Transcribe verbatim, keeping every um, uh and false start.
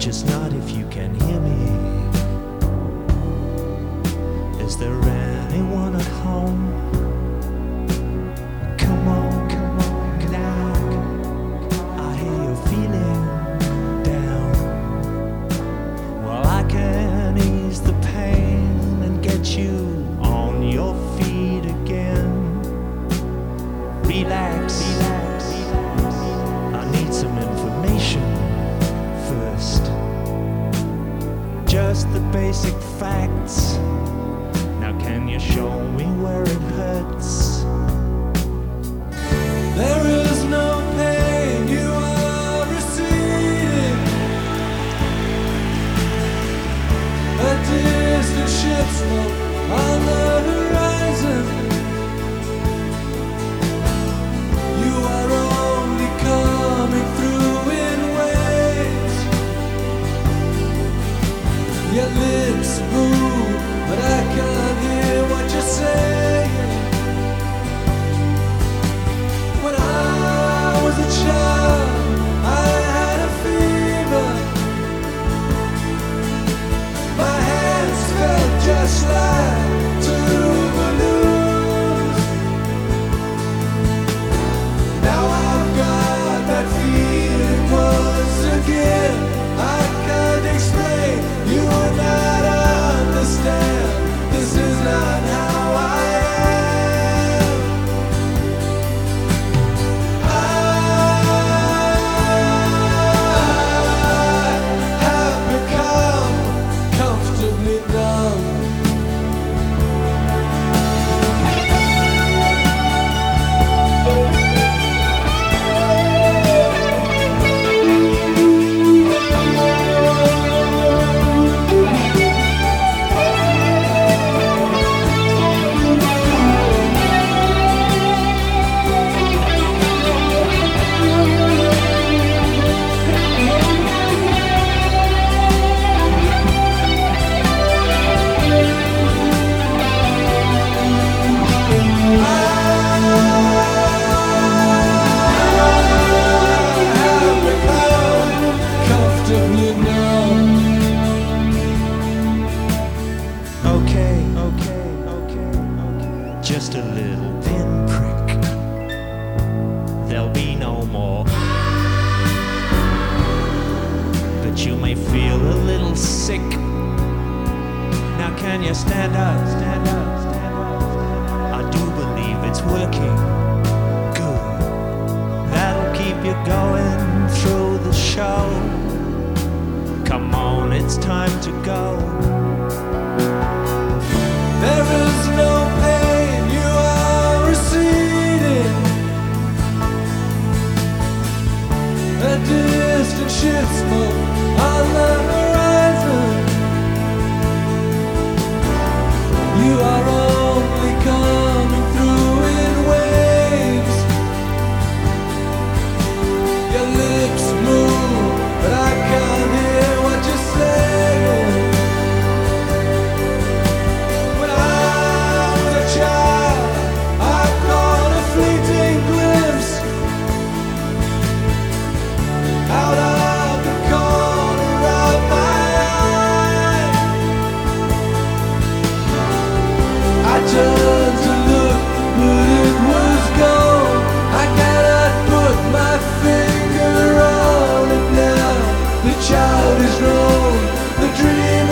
just nod if you can hear me. Is there anyone at home? Come on, come on, get out. I hear you're feeling down. Well, I can ease the pain and get you on your feet again. Relax, relax, relax. I need some information first. Just the basic facts. Now can you show me where it hurts? There is no pain, you are receding. A distant ship smoke on the horizon. You are only coming through in waves. Your lips move, but I can't hear what you're saying. When I was a child, I had a fever. My hands felt just like two balloons. Now I've got that feeling once again. I can't explain, you would not understand. This is not how I am. I have become comfortably numb. Okay, okay, okay, okay. Just a little pinprick. There'll be no more. But you may feel a little sick. Now can you stand up, stand up, stand up, stand up? I do believe it's working. Good. That'll keep you going through the show. Come on, it's time to go. There is no pain, you are receding. A distant ship smoke on the horizon. You are only coming through in waves. Your lips move, but I can't hear what you're saying. When I was a child, I caught a fleeting glimpse out of the corner of my eye. I turned to look, but it was gone. I cannot put my finger on it now. The child is grown, the dream